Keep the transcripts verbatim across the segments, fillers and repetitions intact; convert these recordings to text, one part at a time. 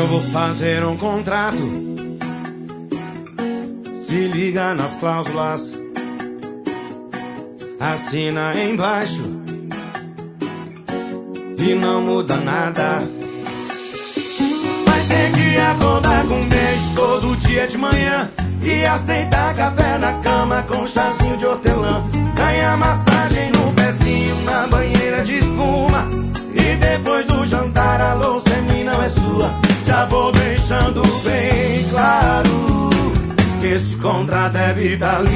Eu vou fazer um contrato, se liga nas cláusulas, assina embaixo e não muda nada. Vai ter que acordar com um beijo todo dia de manhã e aceitar café na cama com chazinho de hortelã. Ganhar massagem no pezinho na banheira de espuma e depois do jantar a louça em mim não é sua. Já vou deixando bem claro que esse contrato é vitalício.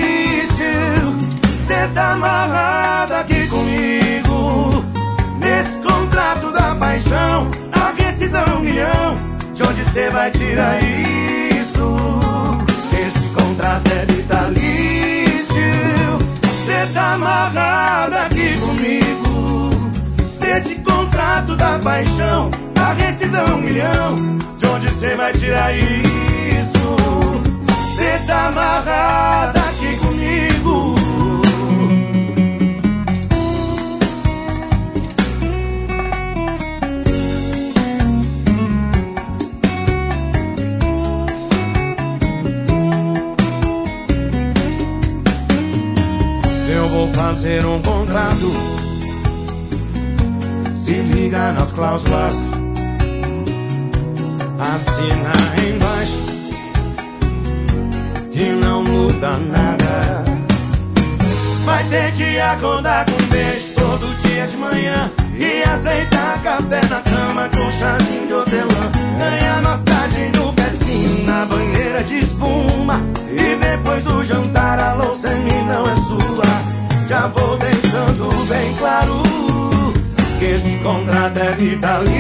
Cê tá amarrado aqui comigo nesse contrato da paixão. A rescisão é um milhão, de onde cê vai tirar isso? Esse contrato é vitalício. Cê tá amarrado aqui comigo nesse contrato da paixão. A rescisão é um milhão, de onde cê vai tirar isso? Cê tá amarrado aqui comigo. Eu vou fazer um contrato, se liga nas cláusulas, assina embaixo e não muda nada. Vai ter que acordar com um beijo todo dia de manhã e aceitar café na cama com chazinho de hortelã. Ganhar massagem no pezinho na banheira de espuma e depois do jantar a louça em mim não é sua. Já vou deixando bem claro que esse contrato é vitalício.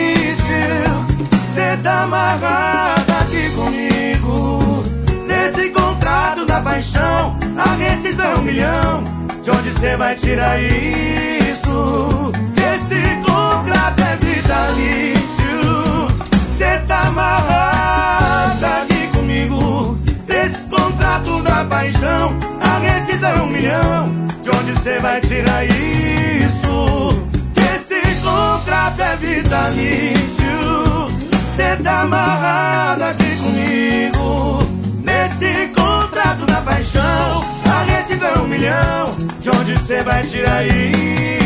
Cê tá amarrado aqui comigo nesse contrato da paixão. A rescisão é um milhão, de onde cê vai tirar isso? Esse contrato é vitalício. Cê tá amarrado aqui comigo nesse contrato da paixão. A rescisão é um milhão, de onde cê vai tirar isso? Esse contrato é vitalício. Cê tá amarrado aqui comigo nesse contrato da paixão. A rescisão é um milhão, de onde cê vai tirar isso?